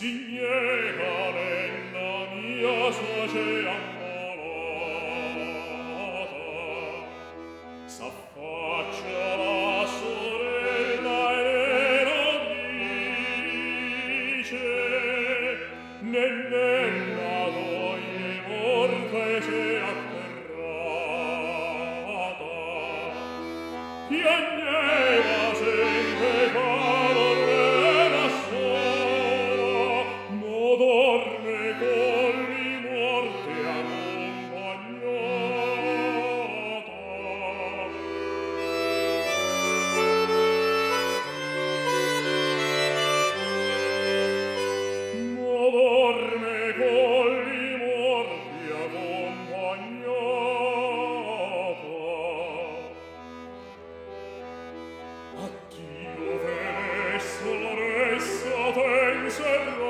si niega nella mia soce ammalata, s'affaccia la sorella e lo dice, nella doglie morte c'è atterrata, piagneva sempre cadorrella sola, mo dorme con li morti accompagnata. Mo dorme con li morti accompagnata. Addio, Venezia, Loressa, ten serva